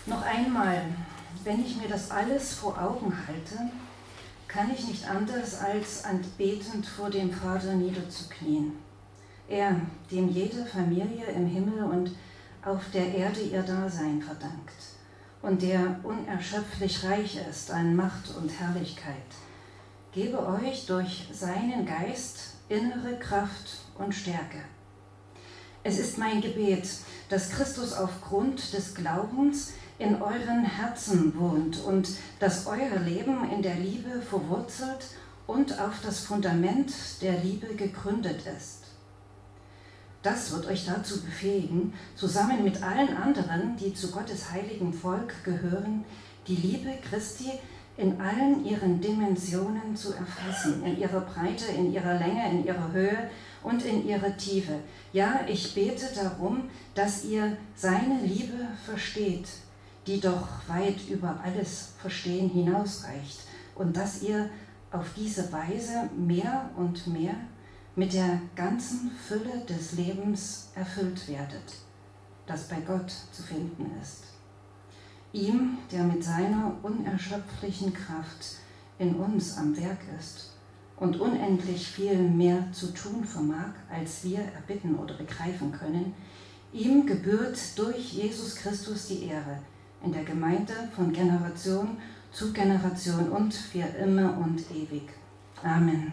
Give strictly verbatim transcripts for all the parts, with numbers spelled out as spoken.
Noch einmal, wenn ich mir das alles vor Augen halte, kann ich nicht anders als anbetend vor dem Vater niederzuknien. Er, dem jede Familie im Himmel und auf der Erde ihr Dasein verdankt und der unerschöpflich reich ist an Macht und Herrlichkeit, gebe euch durch seinen Geist innere Kraft und Stärke. Es ist mein Gebet, dass Christus aufgrund des Glaubens in euren Herzen wohnt und dass euer Leben in der Liebe verwurzelt und auf das Fundament der Liebe gegründet ist. Das wird euch dazu befähigen, zusammen mit allen anderen, die zu Gottes heiligen Volk gehören, die Liebe Christi in allen ihren Dimensionen zu erfassen, in ihrer Breite, in ihrer Länge, in ihrer Höhe und in ihrer Tiefe. Ja, ich bete darum, dass ihr seine Liebe versteht, die doch weit über alles Verstehen hinausreicht, und dass ihr auf diese Weise mehr und mehr mit der ganzen Fülle des Lebens erfüllt werdet, das bei Gott zu finden ist. Ihm, der mit seiner unerschöpflichen Kraft in uns am Werk ist und unendlich viel mehr zu tun vermag, als wir erbitten oder begreifen können, ihm gebührt durch Jesus Christus die Ehre in der Gemeinde von Generation zu Generation und für immer und ewig. Amen.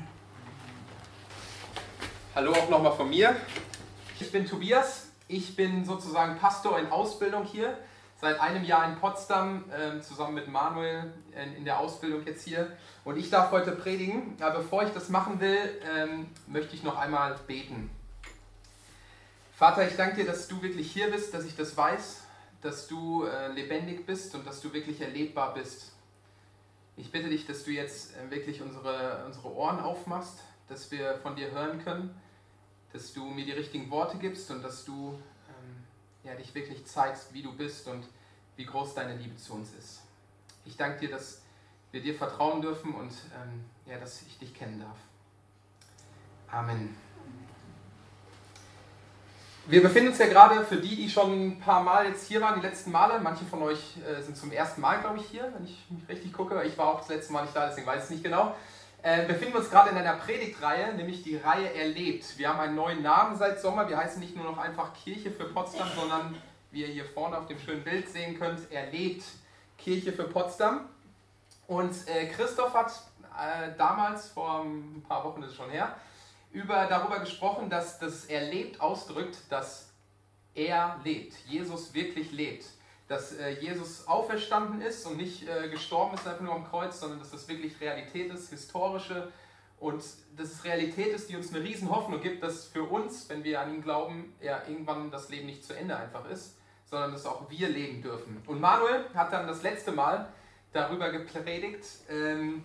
Hallo auch nochmal von mir. Ich bin Tobias, ich bin sozusagen Pastor in Ausbildung hier, seit einem Jahr in Potsdam, äh, zusammen mit Manuel in, in der Ausbildung jetzt hier. Und ich darf heute predigen, aber bevor ich das machen will, ähm, möchte ich noch einmal beten. Vater, ich danke dir, dass du wirklich hier bist, dass ich das weiß, dass du äh, lebendig bist und dass du wirklich erlebbar bist. Ich bitte dich, dass du jetzt äh, wirklich unsere, unsere Ohren aufmachst, dass wir von dir hören können, dass du mir die richtigen Worte gibst und dass du ähm, ja, dich wirklich zeigst, wie du bist und wie groß deine Liebe zu uns ist. Ich danke dir, dass wir dir vertrauen dürfen und ähm, ja, dass ich dich kennen darf. Amen. Wir befinden uns ja gerade, für die, die schon ein paar Mal jetzt hier waren, die letzten Male, manche von euch äh, sind zum ersten Mal, glaube ich, hier, wenn ich mich richtig gucke. Ich war auch das letzte Mal nicht da, deswegen weiß ich es nicht genau. Äh, befinden wir uns gerade in einer Predigtreihe, nämlich die Reihe Erlebt. Wir haben einen neuen Namen seit Sommer. Wir heißen nicht nur noch einfach Kirche für Potsdam, sondern, wie ihr hier vorne auf dem schönen Bild sehen könnt, Erlebt Kirche für Potsdam. Und äh, Christoph hat äh, damals, vor ein paar Wochen ist es schon her, über, darüber gesprochen, dass das Erlebt ausdrückt, dass er lebt, Jesus wirklich lebt. Dass äh, Jesus auferstanden ist und nicht äh, gestorben ist einfach nur am Kreuz, sondern dass das wirklich Realität ist, historische, und dass es Realität ist, die uns eine riesen Hoffnung gibt, dass für uns, wenn wir an ihn glauben, ja irgendwann das Leben nicht zu Ende einfach ist, sondern dass auch wir leben dürfen. Und Manuel hat dann das letzte Mal darüber gepredigt, ähm,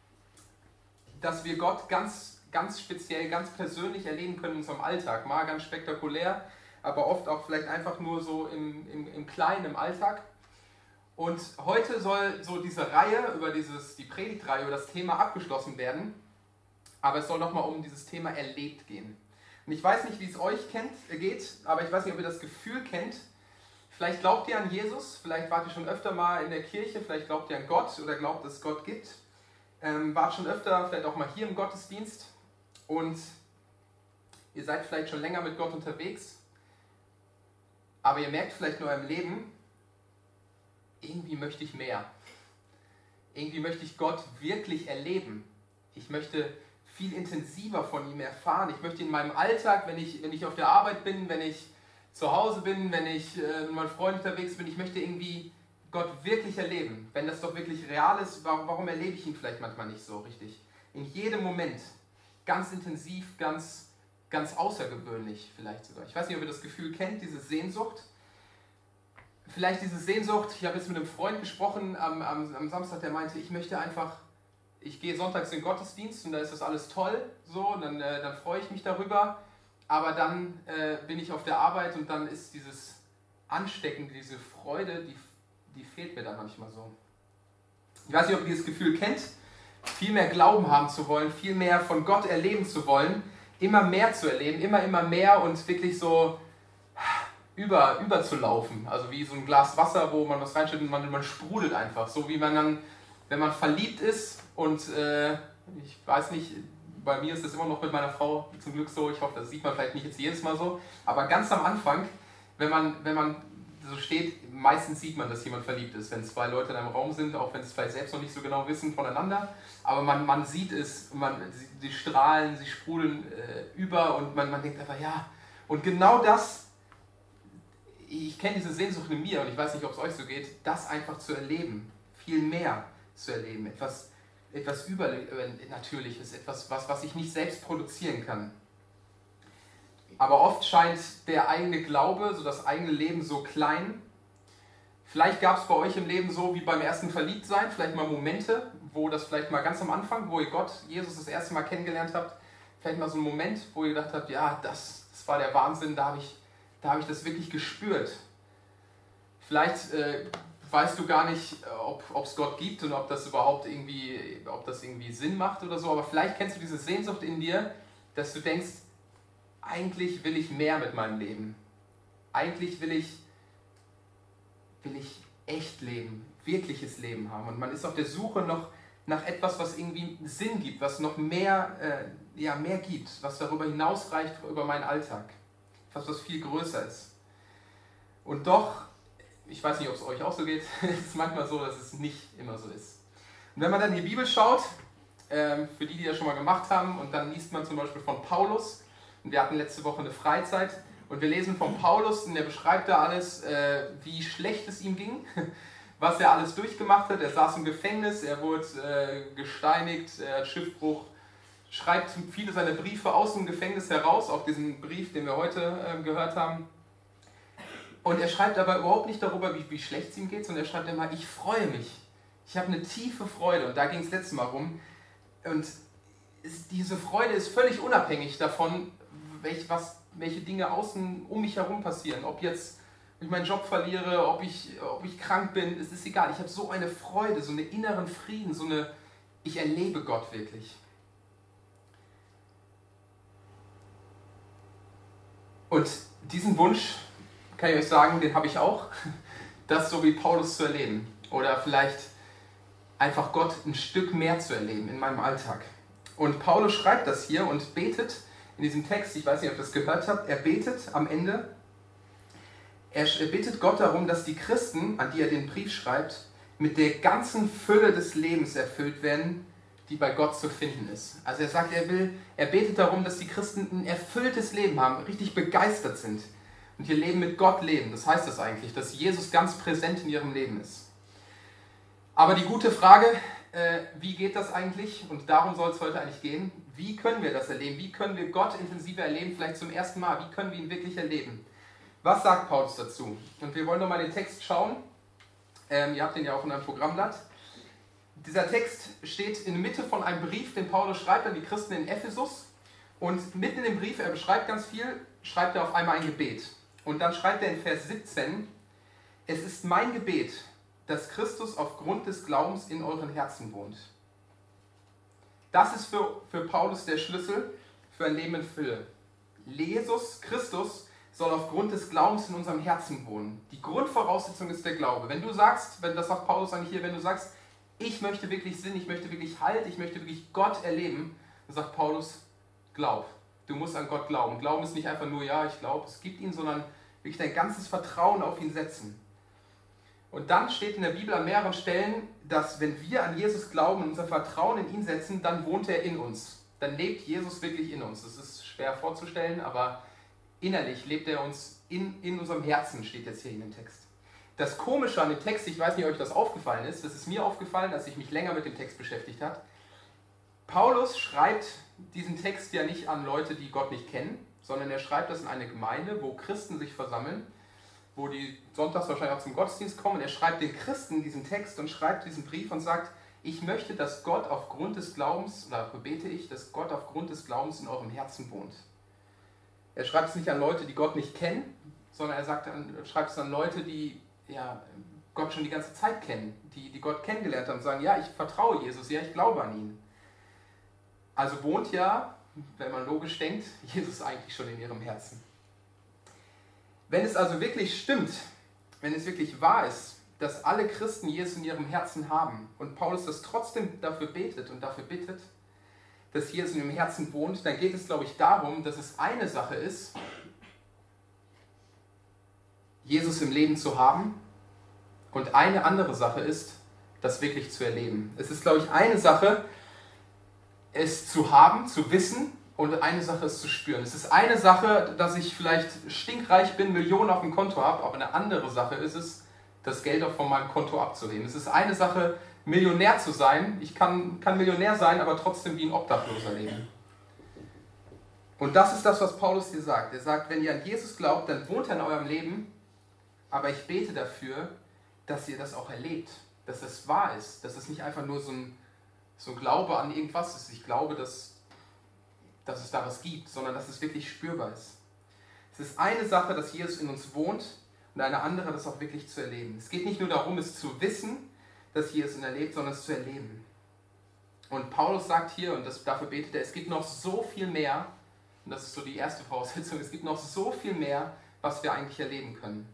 dass wir Gott ganz, ganz speziell, ganz persönlich erleben können in unserem Alltag. Mal ganz spektakulär, aber oft auch vielleicht einfach nur so im, im, im Kleinen, im Alltag. Und heute soll so diese Reihe, über dieses, die Predigtreihe, über das Thema abgeschlossen werden. Aber es soll nochmal um dieses Thema Erlebt gehen. Und ich weiß nicht, wie es euch kennt, geht, aber ich weiß nicht, ob ihr das Gefühl kennt. Vielleicht glaubt ihr an Jesus, vielleicht wart ihr schon öfter mal in der Kirche, vielleicht glaubt ihr an Gott oder glaubt, dass es Gott gibt. Ähm, wart schon öfter, vielleicht auch mal hier im Gottesdienst. Und ihr seid vielleicht schon länger mit Gott unterwegs. Aber ihr merkt vielleicht nur im Leben, irgendwie möchte ich mehr. Irgendwie möchte ich Gott wirklich erleben. Ich möchte viel intensiver von ihm erfahren. Ich möchte in meinem Alltag, wenn ich, wenn ich auf der Arbeit bin, wenn ich zu Hause bin, wenn ich äh, mit meinen Freunden unterwegs bin, ich möchte irgendwie Gott wirklich erleben. Wenn das doch wirklich real ist, warum, warum erlebe ich ihn vielleicht manchmal nicht so richtig? In jedem Moment, ganz intensiv, ganz Ganz außergewöhnlich vielleicht sogar. Ich weiß nicht, ob ihr das Gefühl kennt, diese Sehnsucht. Vielleicht diese Sehnsucht, ich habe jetzt mit einem Freund gesprochen am, am, am Samstag, der meinte, ich möchte einfach, ich gehe sonntags in den Gottesdienst und da ist das alles toll, so, und dann, äh, dann freue ich mich darüber, aber dann äh, bin ich auf der Arbeit und dann ist dieses Anstecken, diese Freude, die, die fehlt mir dann manchmal so. Ich weiß nicht, ob ihr dieses Gefühl kennt, viel mehr Glauben haben zu wollen, viel mehr von Gott erleben zu wollen, immer mehr zu erleben, immer, immer mehr und wirklich so über, überzulaufen. Also wie so ein Glas Wasser, wo man was reinschüttet und man, man sprudelt einfach. So wie man dann, wenn man verliebt ist und äh, ich weiß nicht, bei mir ist das immer noch mit meiner Frau zum Glück so, ich hoffe, das sieht man vielleicht nicht jetzt jedes Mal so, aber ganz am Anfang, wenn man, wenn man so steht, meistens sieht man, dass jemand verliebt ist, wenn zwei Leute in einem Raum sind, auch wenn sie es vielleicht selbst noch nicht so genau wissen voneinander, aber man, man sieht es, man, sie, sie strahlen, sie sprudeln äh, über und man, man denkt einfach, ja, und genau das, ich kenne diese Sehnsucht in mir und ich weiß nicht, ob es euch so geht, das einfach zu erleben, viel mehr zu erleben, etwas, etwas Übernatürliches, etwas, was, was ich nicht selbst produzieren kann. Aber oft scheint der eigene Glaube, so das eigene Leben so klein. Vielleicht gab es bei euch im Leben so wie beim ersten Verliebtsein, vielleicht mal Momente, wo das vielleicht mal ganz am Anfang, wo ihr Gott, Jesus das erste Mal kennengelernt habt, vielleicht mal so ein Moment, wo ihr gedacht habt, ja, das, das war der Wahnsinn, da habe ich, da habe ich das wirklich gespürt. Vielleicht äh, weißt du gar nicht, ob es Gott gibt und ob das überhaupt irgendwie, ob das irgendwie Sinn macht oder so, aber vielleicht kennst du diese Sehnsucht in dir, dass du denkst, eigentlich will ich mehr mit meinem Leben. Eigentlich will ich, will ich echt leben, wirkliches Leben haben. Und man ist auf der Suche noch nach etwas, was irgendwie Sinn gibt, was noch mehr, äh, ja, mehr gibt, was darüber hinausreicht über meinen Alltag. Etwas, was viel größer ist. Und doch, ich weiß nicht, ob es euch auch so geht, es ist manchmal so, dass es nicht immer so ist. Und wenn man dann in die Bibel schaut, äh, für die, die das schon mal gemacht haben, und dann liest man zum Beispiel von Paulus, und wir hatten letzte Woche eine Freizeit und wir lesen von Paulus und der beschreibt da alles, äh, wie schlecht es ihm ging, was er alles durchgemacht hat. Er saß im Gefängnis, er wurde äh, gesteinigt, er hat Schiffbruch, schreibt viele seiner Briefe aus dem Gefängnis heraus, auch diesen Brief, den wir heute äh, gehört haben. Und er schreibt aber überhaupt nicht darüber, wie, wie schlecht es ihm geht, sondern er schreibt immer, ich freue mich. Ich habe eine tiefe Freude und da ging es letztes Mal rum. Und es, diese Freude ist völlig unabhängig davon, welch, was, welche Dinge außen um mich herum passieren. Ob jetzt ich meinen Job verliere, ob ich, ob ich krank bin, es ist egal. Ich habe so eine Freude, so einen inneren Frieden, so eine, ich erlebe Gott wirklich. Und diesen Wunsch, kann ich euch sagen, den habe ich auch, das so wie Paulus zu erleben. Oder vielleicht einfach Gott ein Stück mehr zu erleben in meinem Alltag. Und Paulus schreibt das hier und betet in diesem Text, ich weiß nicht, ob ihr das gehört habt, er betet am Ende, er bittet Gott darum, dass die Christen, an die er den Brief schreibt, mit der ganzen Fülle des Lebens erfüllt werden, die bei Gott zu finden ist. Also er sagt, er will, er betet darum, dass die Christen ein erfülltes Leben haben, richtig begeistert sind und ihr Leben mit Gott leben. Das heißt das eigentlich, dass Jesus ganz präsent in ihrem Leben ist. Aber die gute Frage, äh, wie geht das eigentlich? Und darum soll es heute eigentlich gehen. Wie können wir das erleben? Wie können wir Gott intensiver erleben? Vielleicht zum ersten Mal. Wie können wir ihn wirklich erleben? Was sagt Paulus dazu? Und wir wollen nochmal den Text schauen. Ähm, ihr habt den ja auch in einem Programmblatt. Dieser Text steht in der Mitte von einem Brief, den Paulus schreibt an die Christen in Ephesus. Und mitten in dem Brief, er beschreibt ganz viel, schreibt er auf einmal ein Gebet. Und dann schreibt er in Vers siebzehn, es ist mein Gebet, dass Christus aufgrund des Glaubens in euren Herzen wohnt. Das ist für, für Paulus der Schlüssel für ein Leben in Fülle. Jesus Christus soll aufgrund des Glaubens in unserem Herzen wohnen. Die Grundvoraussetzung ist der Glaube. Wenn du sagst, wenn das sagt Paulus eigentlich hier, wenn du sagst, ich möchte wirklich Sinn, ich möchte wirklich Halt, ich möchte wirklich Gott erleben, dann sagt Paulus, glaub. Du musst an Gott glauben. Glauben ist nicht einfach nur, ja, ich glaube, es gibt ihn, sondern wirklich dein ganzes Vertrauen auf ihn setzen. Und dann steht in der Bibel an mehreren Stellen, dass wenn wir an Jesus glauben und unser Vertrauen in ihn setzen, dann wohnt er in uns. Dann lebt Jesus wirklich in uns. Das ist schwer vorzustellen, aber innerlich lebt er uns in, in unserem Herzen, steht jetzt hier in dem Text. Das Komische an dem Text, ich weiß nicht, ob euch das aufgefallen ist, das ist mir aufgefallen, als ich mich länger mit dem Text beschäftigt habe. Paulus schreibt diesen Text ja nicht an Leute, die Gott nicht kennen, sondern er schreibt das in eine Gemeinde, wo Christen sich versammeln, wo die sonntags wahrscheinlich auch zum Gottesdienst kommen. Er schreibt den Christen diesen Text und schreibt diesen Brief und sagt, ich möchte, dass Gott aufgrund des Glaubens, oder bete ich, dass Gott aufgrund des Glaubens in eurem Herzen wohnt. Er schreibt es nicht an Leute, die Gott nicht kennen, sondern er sagt, er schreibt es an Leute, die ja, Gott schon die ganze Zeit kennen, die, die Gott kennengelernt haben und sagen, ja, ich vertraue Jesus, ja, ich glaube an ihn. Also wohnt ja, wenn man logisch denkt, Jesus eigentlich schon in ihrem Herzen. Wenn es also wirklich stimmt, wenn es wirklich wahr ist, dass alle Christen Jesus in ihrem Herzen haben und Paulus das trotzdem dafür betet und dafür bittet, dass Jesus in ihrem Herzen wohnt, dann geht es, glaube ich, darum, dass es eine Sache ist, Jesus im Leben zu haben, und eine andere Sache ist, das wirklich zu erleben. Es ist, glaube ich, eine Sache, es zu haben, zu wissen, und eine Sache ist zu spüren. Es ist eine Sache, dass ich vielleicht stinkreich bin, Millionen auf dem Konto habe, aber eine andere Sache ist es, das Geld auch von meinem Konto abzuheben. Es ist eine Sache, Millionär zu sein. Ich kann, kann Millionär sein, aber trotzdem wie ein Obdachloser leben. Und das ist das, was Paulus hier sagt. Er sagt, wenn ihr an Jesus glaubt, dann wohnt er in eurem Leben, aber ich bete dafür, dass ihr das auch erlebt, dass es wahr ist, dass es nicht einfach nur so ein, so ein Glaube an irgendwas ist. Ich glaube, dass, dass es da was gibt, sondern dass es wirklich spürbar ist. Es ist eine Sache, dass Jesus in uns wohnt, und eine andere, das auch wirklich zu erleben. Es geht nicht nur darum, es zu wissen, dass Jesus ihn erlebt, sondern es zu erleben. Und Paulus sagt hier, und das, dafür betet er, es gibt noch so viel mehr, und das ist so die erste Voraussetzung, es gibt noch so viel mehr, was wir eigentlich erleben können.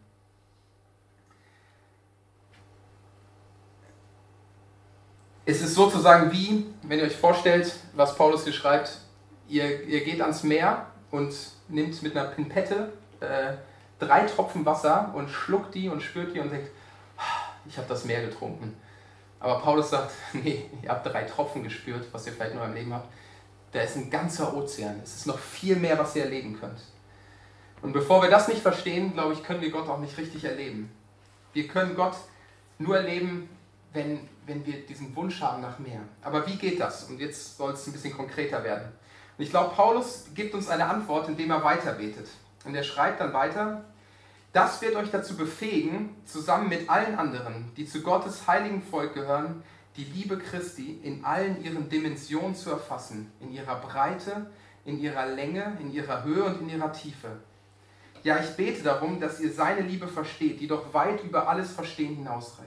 Es ist sozusagen wie, wenn ihr euch vorstellt, was Paulus hier schreibt, ihr, ihr geht ans Meer und nimmt mit einer Pinpette äh, drei Tropfen Wasser und schluckt die und spürt die und denkt, ich habe das Meer getrunken. Aber Paulus sagt, nee, ihr habt drei Tropfen gespürt, was ihr vielleicht nur im Leben habt. Da ist ein ganzer Ozean. Es ist noch viel mehr, was ihr erleben könnt. Und bevor wir das nicht verstehen, glaube ich, können wir Gott auch nicht richtig erleben. Wir können Gott nur erleben, wenn, wenn wir diesen Wunsch haben nach mehr. Aber wie geht das? Und jetzt soll es ein bisschen konkreter werden. Und ich glaube, Paulus gibt uns eine Antwort, indem er weiterbetet. Und er schreibt dann weiter, das wird euch dazu befähigen, zusammen mit allen anderen, die zu Gottes heiligen Volk gehören, die Liebe Christi in allen ihren Dimensionen zu erfassen, in ihrer Breite, in ihrer Länge, in ihrer Höhe und in ihrer Tiefe. Ja, ich bete darum, dass ihr seine Liebe versteht, die doch weit über alles Verstehen hinausreicht.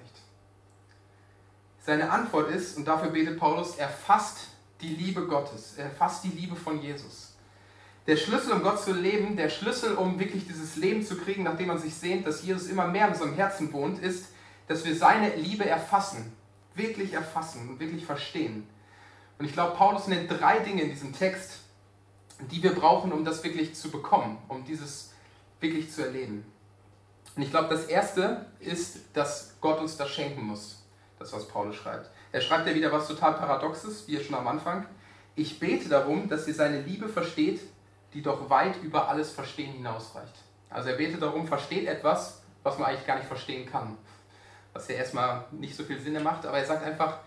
Seine Antwort ist, und dafür betet Paulus, erfasst die Liebe Gottes, erfasst die Liebe von Jesus. Der Schlüssel, um Gott zu leben, der Schlüssel, um wirklich dieses Leben zu kriegen, nachdem man sich sehnt, dass Jesus immer mehr in unserem Herzen wohnt, ist, dass wir seine Liebe erfassen, wirklich erfassen und wirklich verstehen. Und ich glaube, Paulus nennt drei Dinge in diesem Text, die wir brauchen, um das wirklich zu bekommen, um dieses wirklich zu erleben. Und ich glaube, das erste ist, dass Gott uns das schenken muss, das, was Paulus schreibt. Er schreibt ja wieder was total Paradoxes, wie schon am Anfang. Ich bete darum, dass ihr seine Liebe versteht, die doch weit über alles Verstehen hinausreicht. Also er betet darum, versteht etwas, was man eigentlich gar nicht verstehen kann. Was ja erstmal nicht so viel Sinn macht, aber er sagt einfach,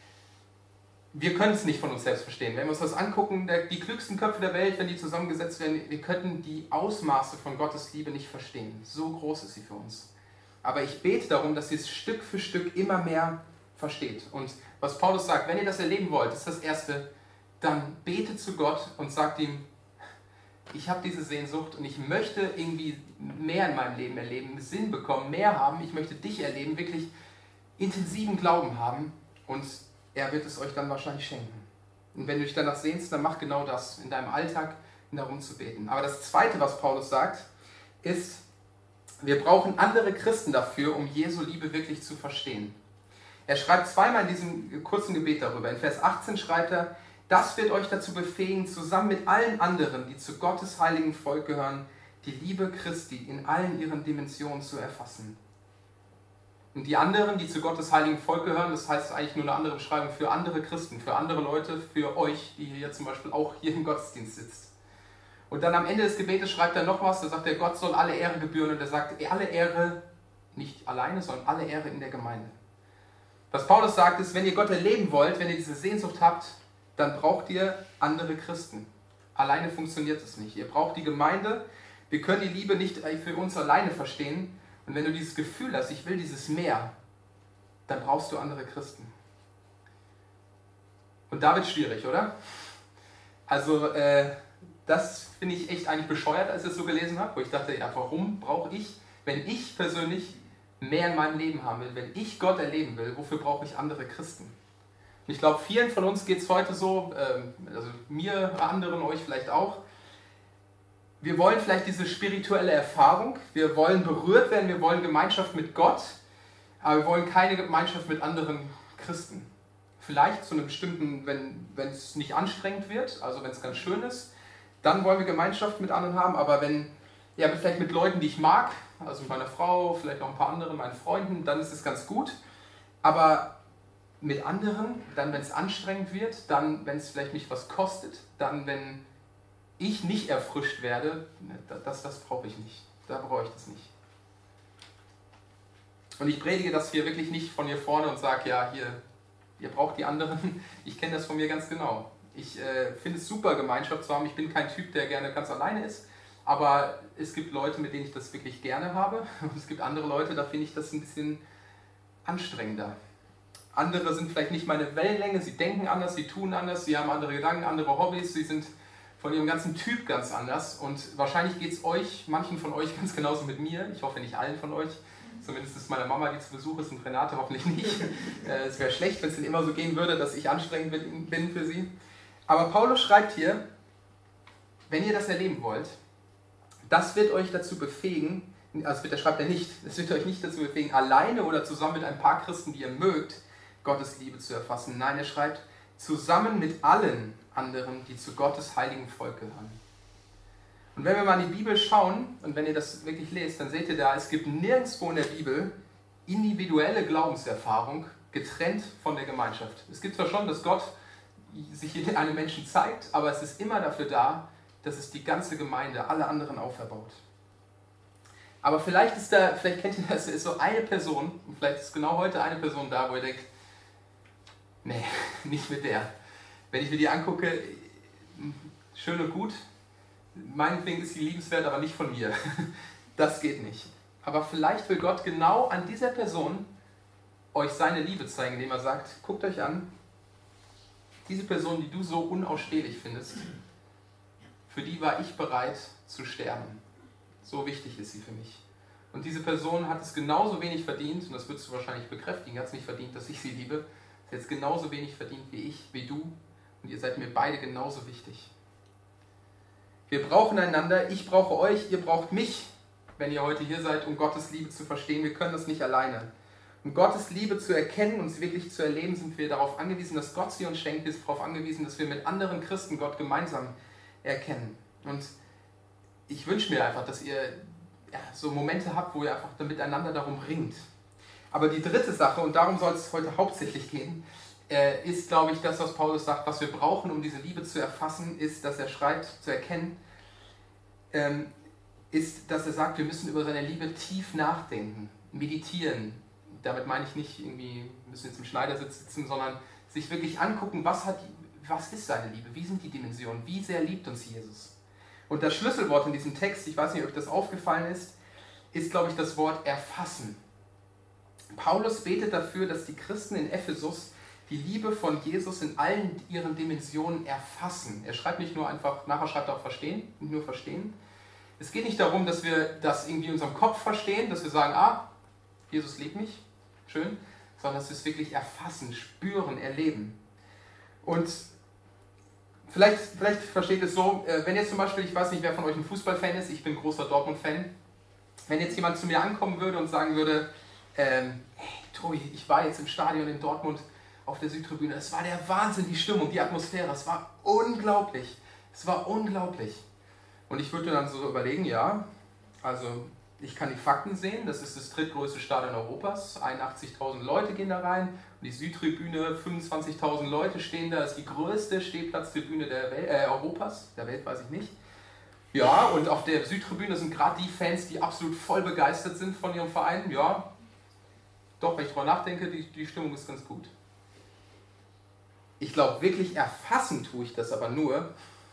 wir können es nicht von uns selbst verstehen. Wenn wir uns das angucken, die klügsten Köpfe der Welt, wenn die zusammengesetzt werden, wir könnten die Ausmaße von Gottes Liebe nicht verstehen. So groß ist sie für uns. Aber ich bete darum, dass ihr es Stück für Stück immer mehr versteht. Und was Paulus sagt, wenn ihr das erleben wollt, ist das Erste, dann betet zu Gott und sagt ihm, ich habe diese Sehnsucht und ich möchte irgendwie mehr in meinem Leben erleben, Sinn bekommen, mehr haben. Ich möchte dich erleben, wirklich intensiven Glauben haben, und er wird es euch dann wahrscheinlich schenken. Und wenn du dich danach sehnst, dann mach genau das in deinem Alltag, darum zu beten. Aber das Zweite, was Paulus sagt, ist, wir brauchen andere Christen dafür, um Jesu Liebe wirklich zu verstehen. Er schreibt zweimal in diesem kurzen Gebet darüber. In Vers achtzehn schreibt er, das wird euch dazu befähigen, zusammen mit allen anderen, die zu Gottes heiligen Volk gehören, die Liebe Christi in allen ihren Dimensionen zu erfassen. Und die anderen, die zu Gottes heiligen Volk gehören, das heißt eigentlich nur eine andere Beschreibung für andere Christen, für andere Leute, für euch, die hier zum Beispiel auch hier im Gottesdienst sitzt. Und dann am Ende des Gebetes schreibt er noch was, da sagt er, Gott soll alle Ehre gebühren, und er sagt, alle Ehre nicht alleine, sondern alle Ehre in der Gemeinde. Was Paulus sagt ist, wenn ihr Gott erleben wollt, wenn ihr diese Sehnsucht habt, dann braucht ihr andere Christen. Alleine funktioniert es nicht. Ihr braucht die Gemeinde. Wir können die Liebe nicht für uns alleine verstehen. Und wenn du dieses Gefühl hast, ich will dieses mehr, dann brauchst du andere Christen. Und da wird es schwierig, oder? Also äh, das finde ich echt eigentlich bescheuert, als ich es so gelesen habe, wo ich dachte, ja, warum brauche ich, wenn ich persönlich mehr in meinem Leben haben will, wenn ich Gott erleben will, wofür brauche ich andere Christen? Und ich glaube, vielen von uns geht es heute so, ähm, also mir, anderen, euch vielleicht auch, wir wollen vielleicht diese spirituelle Erfahrung, wir wollen berührt werden, wir wollen Gemeinschaft mit Gott, aber wir wollen keine Gemeinschaft mit anderen Christen. Vielleicht zu einem bestimmten, wenn, wenn es nicht anstrengend wird, also wenn es ganz schön ist, dann wollen wir Gemeinschaft mit anderen haben, aber wenn, ja, vielleicht mit Leuten, die ich mag, also mit meiner Frau, vielleicht noch ein paar anderen, meinen Freunden, dann ist es ganz gut. Aber mit anderen, dann wenn es anstrengend wird, dann wenn es vielleicht mich was kostet, dann wenn ich nicht erfrischt werde, das, das brauche ich nicht. Da brauche ich das nicht. Und ich predige das hier wirklich nicht von hier vorne und sage, ja, hier, ihr braucht die anderen. Ich kenne das von mir ganz genau. Ich äh, finde es super, Gemeinschaft zu haben. Ich bin kein Typ, der gerne ganz alleine ist. Aber es gibt Leute, mit denen ich das wirklich gerne habe. Und es gibt andere Leute, da finde ich das ein bisschen anstrengender. Andere sind vielleicht nicht meine Wellenlänge, sie denken anders, sie tun anders, sie haben andere Gedanken, andere Hobbys, sie sind von ihrem ganzen Typ ganz anders. Und wahrscheinlich geht es euch, manchen von euch ganz genauso mit mir. Ich hoffe nicht allen von euch. Zumindest ist meine Mama, die zu Besuch ist, und Renate hoffentlich nicht. Es wäre schlecht, wenn es denn immer so gehen würde, dass ich anstrengend bin für sie. Aber Paulus schreibt hier, wenn ihr das erleben wollt, das wird euch dazu befähigen, also das schreibt er nicht, es wird euch nicht dazu befähigen, alleine oder zusammen mit ein paar Christen, die ihr mögt, Gottes Liebe zu erfassen. Nein, er schreibt, zusammen mit allen anderen, die zu Gottes heiligen Volk gehören. Und wenn wir mal in die Bibel schauen, und wenn ihr das wirklich lest, dann seht ihr da, es gibt nirgendwo in der Bibel individuelle Glaubenserfahrung getrennt von der Gemeinschaft. Es gibt zwar schon, dass Gott sich in einem Menschen zeigt, aber es ist immer dafür da, dass es die ganze Gemeinde, alle anderen auferbaut. Aber vielleicht ist da, vielleicht kennt ihr das, ist so eine Person, und vielleicht ist genau heute eine Person da, wo ihr denkt, nee, nicht mit der. Wenn ich mir die angucke, schön und gut, meinetwegen ist sie liebenswert, aber nicht von mir. Das geht nicht. Aber vielleicht will Gott genau an dieser Person euch seine Liebe zeigen, indem er sagt, guckt euch an, diese Person, die du so unausstehlich findest, für die war ich bereit zu sterben. So wichtig ist sie für mich. Und diese Person hat es genauso wenig verdient, und das würdest du wahrscheinlich bekräftigen, hat es nicht verdient, dass ich sie liebe. Sie hat es genauso wenig verdient wie ich, wie du, und ihr seid mir beide genauso wichtig. Wir brauchen einander, ich brauche euch, ihr braucht mich, wenn ihr heute hier seid, um Gottes Liebe zu verstehen. Wir können das nicht alleine. Um Gottes Liebe zu erkennen und sie wirklich zu erleben, sind wir darauf angewiesen, dass Gott sie uns schenkt. Wir sind darauf angewiesen, dass wir mit anderen Christen Gott gemeinsam erkennen. Und ich wünsche mir einfach, dass ihr ja, so Momente habt, wo ihr einfach miteinander darum ringt. Aber die dritte Sache, und darum soll es heute hauptsächlich gehen, äh, ist, glaube ich, das, was Paulus sagt, was wir brauchen, um diese Liebe zu erfassen, ist, dass er schreibt, zu erkennen, ähm, ist, dass er sagt, wir müssen über seine Liebe tief nachdenken, meditieren. Damit meine ich nicht irgendwie, wir müssen jetzt im Schneidersitz sitzen, sondern sich wirklich angucken, was, hat, was ist seine Liebe, wie sind die Dimensionen, wie sehr liebt uns Jesus. Und das Schlüsselwort in diesem Text, ich weiß nicht, ob euch das aufgefallen ist, ist, glaube ich, das Wort erfassen. Paulus betet dafür, dass die Christen in Ephesus die Liebe von Jesus in allen ihren Dimensionen erfassen. Er schreibt nicht nur einfach, nachher schreibt er auch verstehen, nicht nur verstehen. Es geht nicht darum, dass wir das irgendwie in unserem Kopf verstehen, dass wir sagen, ah, Jesus liebt mich, schön, sondern dass wir es wirklich erfassen, spüren, erleben. Und vielleicht, vielleicht versteht es so, wenn jetzt zum Beispiel, ich weiß nicht, wer von euch ein Fußballfan ist, ich bin großer Dortmund-Fan, wenn jetzt jemand zu mir ankommen würde und sagen würde, ähm, hey Tobi, ich war jetzt im Stadion in Dortmund auf der Südtribüne, es war der Wahnsinn, die Stimmung, die Atmosphäre, es war unglaublich, es war unglaublich. Und ich würde dann so überlegen, ja, also ich kann die Fakten sehen, das ist das drittgrößte Stadion Europas, einundachtzigtausend Leute gehen da rein, und die Südtribüne, fünfundzwanzigtausend Leute stehen da, das ist die größte Stehplatztribüne der Welt, äh, Europas, der Welt weiß ich nicht. Ja, und auf der Südtribüne sind gerade die Fans, die absolut voll begeistert sind von ihrem Verein, ja, doch, wenn ich drüber nachdenke, die, die Stimmung ist ganz gut. Ich glaube, wirklich erfassen tue ich das aber nur,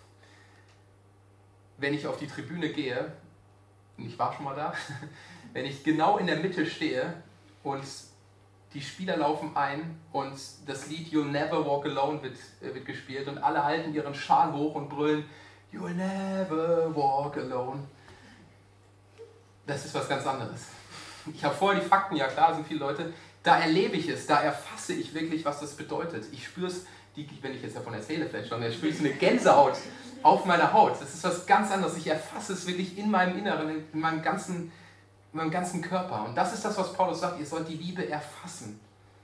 wenn ich auf die Tribüne gehe, und ich war schon mal da, wenn ich genau in der Mitte stehe und die Spieler laufen ein und das Lied You'll Never Walk Alone wird, äh, wird gespielt und alle halten ihren Schal hoch und brüllen You'll never walk alone. Das ist was ganz anderes. Ich habe vorher die Fakten, ja klar, sind viele Leute, da erlebe ich es, da erfasse ich wirklich, was das bedeutet. Ich spüre es die, wenn ich jetzt davon erzähle, vielleicht schon, dann spüre ich so eine Gänsehaut auf meiner Haut. Das ist was ganz anderes. Ich erfasse es wirklich in meinem Inneren, in meinem ganzen, in meinem ganzen Körper. Und das ist das, was Paulus sagt, ihr sollt die Liebe erfassen.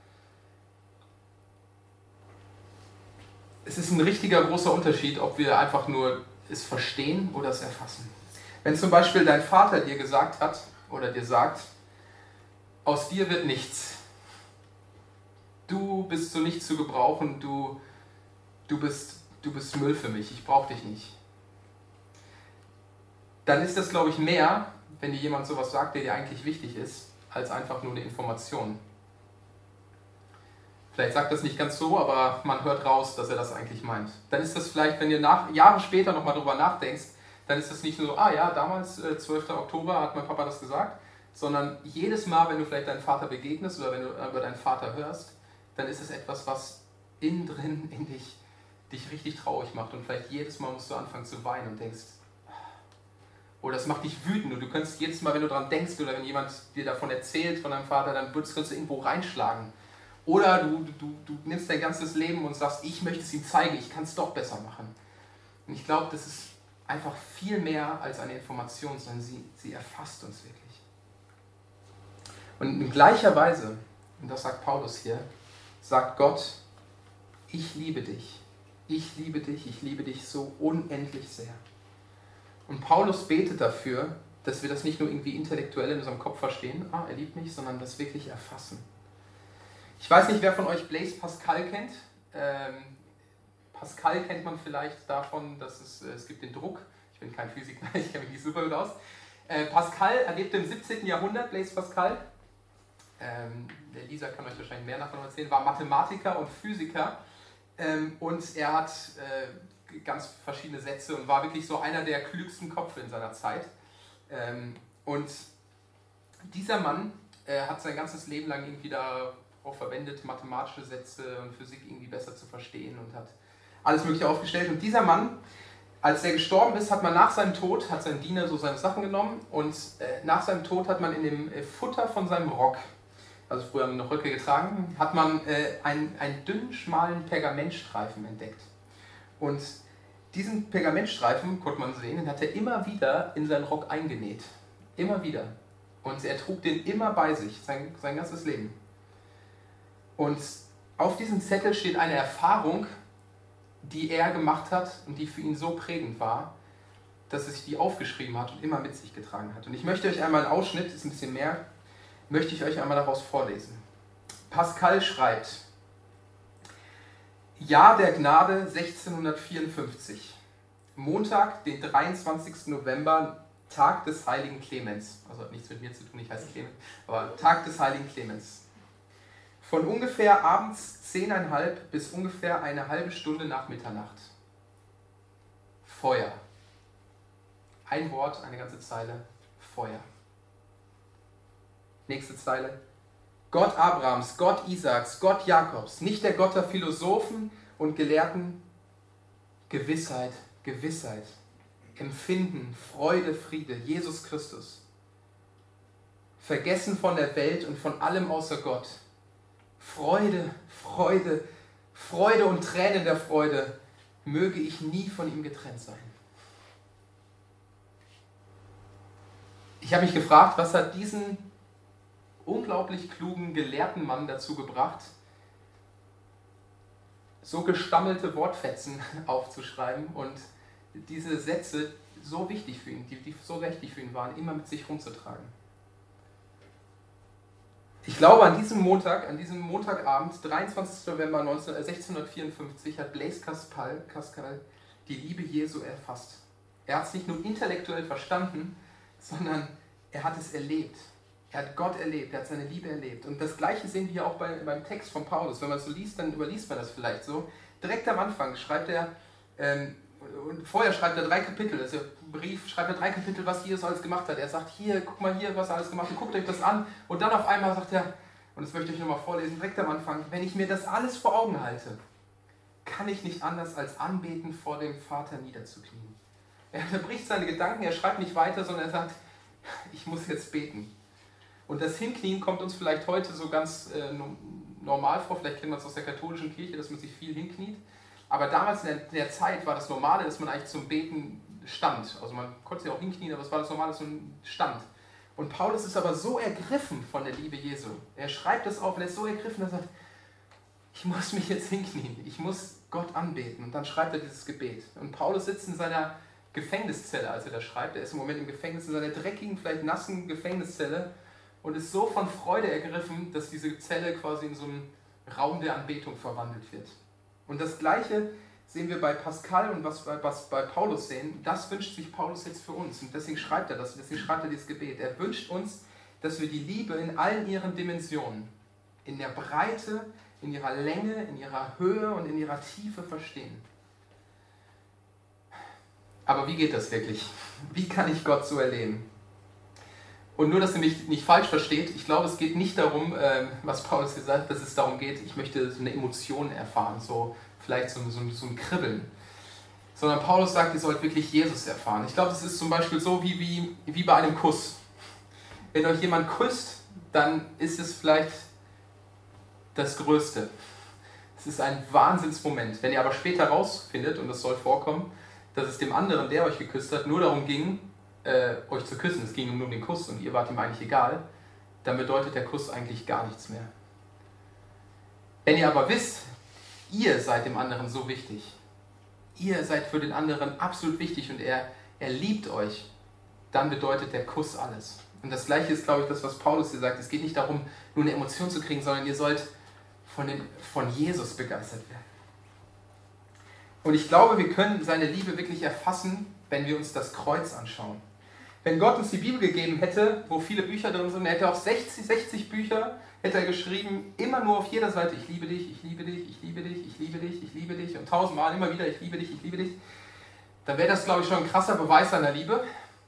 Es ist ein richtiger großer Unterschied, ob wir einfach nur es verstehen oder es erfassen. Wenn zum Beispiel dein Vater dir gesagt hat oder dir sagt, aus dir wird nichts, du bist zu nichts zu gebrauchen, du, du, bist, du bist Müll für mich, ich brauche dich nicht. Dann ist das, glaube ich, mehr, wenn dir jemand sowas sagt, der dir eigentlich wichtig ist, als einfach nur eine Information. Vielleicht sagt das nicht ganz so, aber man hört raus, dass er das eigentlich meint. Dann ist das vielleicht, wenn ihr nach, Jahre später nochmal drüber nachdenkst, dann ist das nicht nur so, ah ja, damals, äh, zwölften Oktober, hat mein Papa das gesagt, sondern jedes Mal, wenn du vielleicht deinem Vater begegnest oder wenn du über deinen Vater hörst, dann ist es etwas, was innen drin in dich, dich richtig traurig macht und vielleicht jedes Mal musst du anfangen zu weinen und denkst, oder es macht dich wütend und du kannst jedes Mal, wenn du daran denkst oder wenn jemand dir davon erzählt von deinem Vater, dann kannst du irgendwo reinschlagen. Oder du, du, du nimmst dein ganzes Leben und sagst, ich möchte es ihm zeigen, ich kann es doch besser machen. Und ich glaube, das ist einfach viel mehr als eine Information, sondern sie, sie erfasst uns wirklich. Und in gleicher Weise, und das sagt Paulus hier, sagt Gott, ich liebe dich, ich liebe dich, ich liebe dich so unendlich sehr. Und Paulus betet dafür, dass wir das nicht nur irgendwie intellektuell in unserem Kopf verstehen, ah, er liebt mich, sondern das wirklich erfassen. Ich weiß nicht, wer von euch Blaise Pascal kennt. Ähm, Pascal kennt man vielleicht davon, dass es, es gibt den Druck. Ich bin kein Physiker, ich kenne mich nicht super gut aus. Äh, Pascal, er lebte im siebzehnten Jahrhundert, Blaise Pascal. Ähm, der Lisa kann euch wahrscheinlich mehr davon erzählen, war Mathematiker und Physiker. Ähm, und er hat äh, ganz verschiedene Sätze und war wirklich so einer der klügsten Köpfe in seiner Zeit. Ähm, und dieser Mann äh, hat sein ganzes Leben lang irgendwie da auch verwendet, mathematische Sätze und Physik irgendwie besser zu verstehen und hat alles Mögliche aufgestellt. Und dieser Mann, als er gestorben ist, hat man nach seinem Tod, hat sein Diener so seine Sachen genommen und äh, nach seinem Tod hat man in dem äh, Futter von seinem Rock, also früher haben wir noch Röcke getragen, hat man äh, einen, einen dünnen, schmalen Pergamentstreifen entdeckt. Und diesen Pergamentstreifen, konnte man sehen, den hat er immer wieder in seinen Rock eingenäht. Immer wieder. Und er trug den immer bei sich, sein, sein ganzes Leben. Und auf diesem Zettel steht eine Erfahrung, die er gemacht hat und die für ihn so prägend war, dass er sich die aufgeschrieben hat und immer mit sich getragen hat. Und ich möchte euch einmal einen Ausschnitt, ist ein bisschen mehr, möchte ich euch einmal daraus vorlesen. Pascal schreibt, Jahr der Gnade sechzehnhundertvierundfünfzig, Montag, den dreiundzwanzigsten November, Tag des heiligen Clemens. Also hat nichts mit mir zu tun, ich heiße Clemens, aber Tag des heiligen Clemens. Von ungefähr abends zehn Uhr fünfzig bis ungefähr eine halbe Stunde nach Mitternacht. Feuer. Ein Wort, eine ganze Zeile. Feuer. Nächste Zeile. Gott Abrahams, Gott Isaaks, Gott Jakobs, nicht der Gott der Philosophen und Gelehrten. Gewissheit, Gewissheit, Empfinden, Freude, Friede, Jesus Christus. Vergessen von der Welt und von allem außer Gott. Freude, Freude, Freude und Tränen der Freude, möge ich nie von ihm getrennt sein. Ich habe mich gefragt, was hat diesen unglaublich klugen, gelehrten Mann dazu gebracht, so gestammelte Wortfetzen aufzuschreiben und diese Sätze so wichtig für ihn, die, die so wichtig für ihn waren, immer mit sich rumzutragen. Ich glaube, an diesem Montag, an diesem Montagabend, dreiundzwanzigsten November sechzehnhundertvierundfünfzig, hat Blaise Pascal, Pascal die Liebe Jesu erfasst. Er hat es nicht nur intellektuell verstanden, sondern er hat es erlebt. Er hat Gott erlebt, er hat seine Liebe erlebt. Und das Gleiche sehen wir hier auch bei, beim Text von Paulus. Wenn man es so liest, dann überliest man das vielleicht so. Direkt am Anfang schreibt er, ähm, und vorher schreibt er drei Kapitel, also Brief, schreibt er drei Kapitel, was Jesus alles gemacht hat. Er sagt, hier, guck mal hier, was er alles gemacht hat, guckt euch das an. Und dann auf einmal sagt er, und das möchte ich nochmal vorlesen, direkt am Anfang, wenn ich mir das alles vor Augen halte, kann ich nicht anders als anbeten, vor dem Vater niederzuknien. Er unterbricht seine Gedanken, er schreibt nicht weiter, sondern er sagt, ich muss jetzt beten. Und das Hinknien kommt uns vielleicht heute so ganz äh, normal vor, vielleicht kennt man es aus der katholischen Kirche, dass man sich viel hinkniet. Aber damals in der, in der Zeit war das Normale, dass man eigentlich zum Beten stand. Also man konnte sich auch hinknien, aber es war das Normale, dass man stand. Und Paulus ist aber so ergriffen von der Liebe Jesu. Er schreibt das auf und er ist so ergriffen, dass er sagt, ich muss mich jetzt hinknien, ich muss Gott anbeten. Und dann schreibt er dieses Gebet. Und Paulus sitzt in seiner Gefängniszelle, als er das schreibt. Er ist im Moment im Gefängnis, in seiner dreckigen, vielleicht nassen Gefängniszelle und ist so von Freude ergriffen, dass diese Zelle quasi in so einen Raum der Anbetung verwandelt wird. Und das Gleiche sehen wir bei Pascal und was, was bei Paulus sehen, das wünscht sich Paulus jetzt für uns. Und deswegen schreibt er das, deswegen schreibt er dieses Gebet. Er wünscht uns, dass wir die Liebe in allen ihren Dimensionen, in der Breite, in ihrer Länge, in ihrer Höhe und in ihrer Tiefe verstehen. Aber wie geht das wirklich? Wie kann ich Gott so erleben? Und nur, dass ihr mich nicht falsch versteht, ich glaube, es geht nicht darum, was Paulus gesagt hat, dass es darum geht, ich möchte so eine Emotion erfahren, so vielleicht so, so, so ein Kribbeln. Sondern Paulus sagt, ihr sollt wirklich Jesus erfahren. Ich glaube, es ist zum Beispiel so wie, wie, wie bei einem Kuss. Wenn euch jemand küsst, dann ist es vielleicht das Größte. Es ist ein Wahnsinnsmoment. Wenn ihr aber später rausfindet, und das soll vorkommen, dass es dem anderen, der euch geküsst hat, nur darum ging, äh, euch zu küssen, es ging nur um den Kuss und ihr wart ihm eigentlich egal, dann bedeutet der Kuss eigentlich gar nichts mehr. Wenn ihr aber wisst, ihr seid dem anderen so wichtig, ihr seid für den anderen absolut wichtig und er, er liebt euch, dann bedeutet der Kuss alles. Und das Gleiche ist, glaube ich, das, was Paulus hier sagt. Es geht nicht darum, nur eine Emotion zu kriegen, sondern ihr sollt von, den, von Jesus begeistert werden. Und ich glaube, wir können seine Liebe wirklich erfassen, wenn wir uns das Kreuz anschauen. Wenn Gott uns die Bibel gegeben hätte, wo viele Bücher drin sind, er hätte auch sechzig, sechzig Bücher, hätte er geschrieben, immer nur auf jeder Seite, ich liebe dich, ich liebe dich, ich liebe dich, ich liebe dich, ich liebe dich und tausendmal immer wieder, ich liebe dich, ich liebe dich, dann wäre das, glaube ich, schon ein krasser Beweis seiner Liebe.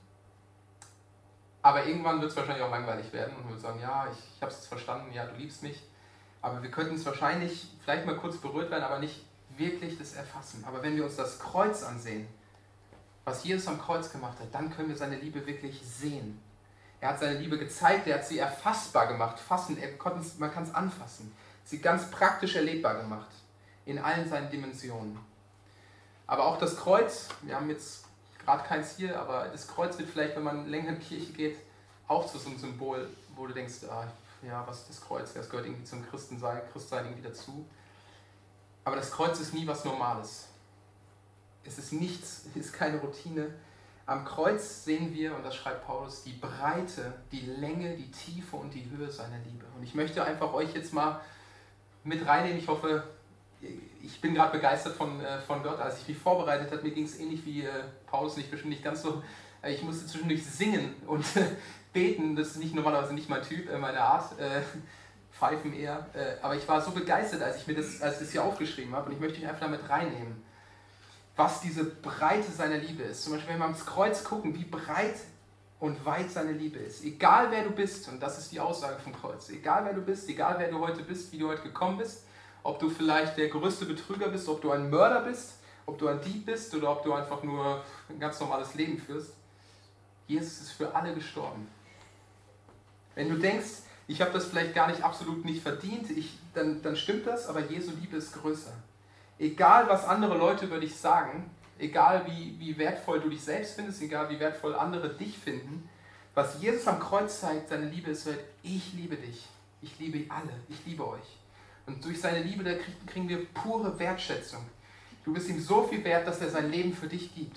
Aber irgendwann wird es wahrscheinlich auch langweilig werden und wir würden sagen, ja, ich, ich habe es jetzt verstanden, ja, du liebst mich. Aber wir könnten es wahrscheinlich vielleicht mal kurz berührt werden, aber nicht wirklich das erfassen. Aber wenn wir uns das Kreuz ansehen, was Jesus am Kreuz gemacht hat, dann können wir seine Liebe wirklich sehen. Er hat seine Liebe gezeigt, er hat sie erfassbar gemacht, fassen, er man kann es anfassen, sie ganz praktisch erlebbar gemacht, in allen seinen Dimensionen. Aber auch das Kreuz, wir haben jetzt gerade keins hier, aber das Kreuz wird vielleicht, wenn man länger in die Kirche geht, auch zu so einem Symbol, wo du denkst, ah, ja, was ist das Kreuz? Das gehört irgendwie zum Christensein, Christsein irgendwie dazu. Aber das Kreuz ist nie was Normales. Es ist nichts, es ist keine Routine. Am Kreuz sehen wir, und das schreibt Paulus, die Breite, die Länge, die Tiefe und die Höhe seiner Liebe. Und ich möchte einfach euch jetzt mal mit reinnehmen. Ich hoffe, ich bin gerade begeistert von, von Gott. Als ich mich vorbereitet habe, mir ging es ähnlich wie Paulus, nicht bestimmt nicht ganz so. Ich musste zwischendurch singen und beten. Das ist nicht normalerweise nicht mein Typ, meine Art. Pfeifen eher. Aber ich war so begeistert, als ich mir das, als ich das hier aufgeschrieben habe. Und ich möchte euch einfach damit reinnehmen, was diese Breite seiner Liebe ist. Zum Beispiel, wenn wir ans Kreuz gucken, wie breit und weit seine Liebe ist. Egal wer du bist, und das ist die Aussage vom Kreuz, egal wer du bist, egal wer du heute bist, wie du heute gekommen bist, ob du vielleicht der größte Betrüger bist, ob du ein Mörder bist, ob du ein Dieb bist oder ob du einfach nur ein ganz normales Leben führst. Jesus ist für alle gestorben. Wenn du denkst, ich habe das vielleicht gar nicht absolut nicht verdient, ich, dann, dann stimmt das, aber Jesu Liebe ist größer. Egal, was andere Leute über dich sagen, egal wie, wie wertvoll du dich selbst findest, egal wie wertvoll andere dich finden, was Jesus am Kreuz zeigt, seine Liebe ist halt, ich liebe dich, ich liebe alle, ich liebe euch. Und durch seine Liebe, da kriegen wir pure Wertschätzung. Du bist ihm so viel wert, dass er sein Leben für dich gibt.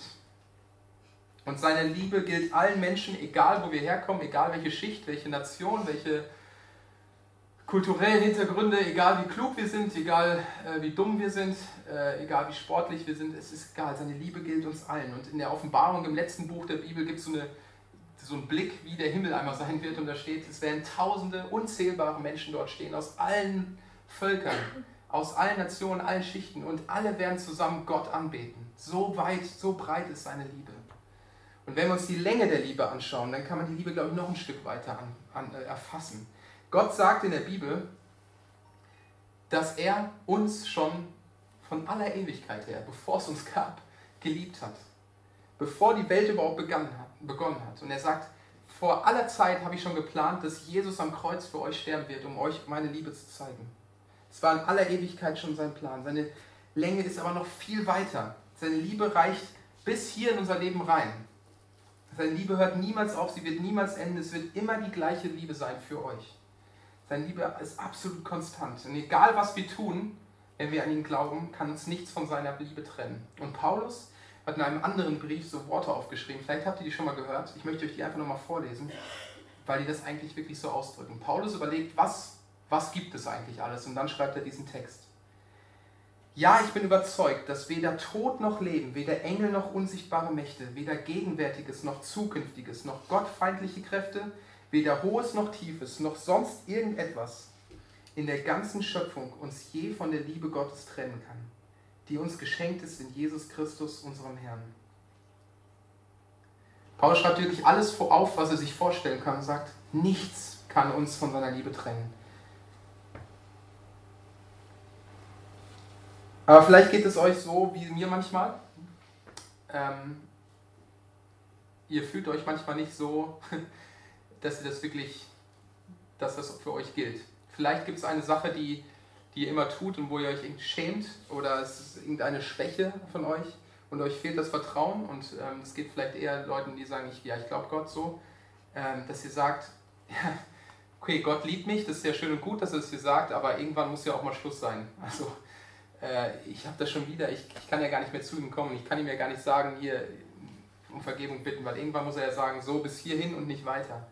Und seine Liebe gilt allen Menschen, egal wo wir herkommen, egal welche Schicht, welche Nation, welche kulturellen Hintergründe, egal wie klug wir sind, egal äh, wie dumm wir sind, äh, egal wie sportlich wir sind, es ist egal, seine Liebe gilt uns allen. Und in der Offenbarung im letzten Buch der Bibel gibt es so, eine, so einen Blick, wie der Himmel einmal sein wird, und da steht, es werden tausende, unzählbare Menschen dort stehen, aus allen Völkern, aus allen Nationen, allen Schichten, und alle werden zusammen Gott anbeten. So weit, so breit ist seine Liebe. Und wenn wir uns die Länge der Liebe anschauen, dann kann man die Liebe, glaube ich, noch ein Stück weiter an, an, äh, erfassen. Gott sagt in der Bibel, dass er uns schon von aller Ewigkeit her, bevor es uns gab, geliebt hat. Bevor die Welt überhaupt begonnen hat. begonnen hat. Und er sagt, vor aller Zeit habe ich schon geplant, dass Jesus am Kreuz für euch sterben wird, um euch meine Liebe zu zeigen. Es war in aller Ewigkeit schon sein Plan. Seine Länge ist aber noch viel weiter. Seine Liebe reicht bis hier in unser Leben rein. Seine Liebe hört niemals auf, sie wird niemals enden. Es wird immer die gleiche Liebe sein für euch. Seine Liebe ist absolut konstant. Und egal was wir tun, wenn wir an ihn glauben, kann uns nichts von seiner Liebe trennen. Und Paulus hat in einem anderen Brief so Worte aufgeschrieben. Vielleicht habt ihr die schon mal gehört. Ich möchte euch die einfach nochmal vorlesen, weil die das eigentlich wirklich so ausdrücken. Paulus überlegt, was, was gibt es eigentlich alles? Und dann schreibt er diesen Text. Ja, ich bin überzeugt, dass weder Tod noch Leben, weder Engel noch unsichtbare Mächte, weder Gegenwärtiges noch Zukünftiges, noch gottfeindliche Kräfte, weder Hohes noch Tiefes, noch sonst irgendetwas in der ganzen Schöpfung uns je von der Liebe Gottes trennen kann, die uns geschenkt ist in Jesus Christus, unserem Herrn. Paulus schreibt wirklich alles auf, was er sich vorstellen kann und sagt, nichts kann uns von seiner Liebe trennen. Aber vielleicht geht es euch so wie mir manchmal. Ähm, ihr fühlt euch manchmal nicht so, dass ihr das wirklich, dass das für euch gilt. Vielleicht gibt es eine Sache, die, die ihr immer tut und wo ihr euch irgendwie schämt oder es ist irgendeine Schwäche von euch und euch fehlt das Vertrauen und ähm, es geht vielleicht eher Leuten, die sagen, ich, ja, ich glaube Gott so, ähm, dass ihr sagt, ja, okay, Gott liebt mich, das ist ja schön und gut, dass er es dir sagt, aber irgendwann muss ja auch mal Schluss sein. Also äh, ich habe das schon wieder, ich, ich kann ja gar nicht mehr zu ihm kommen, ich kann ihm ja gar nicht sagen, hier um Vergebung bitten, weil irgendwann muss er ja sagen, so bis hierhin und nicht weiter.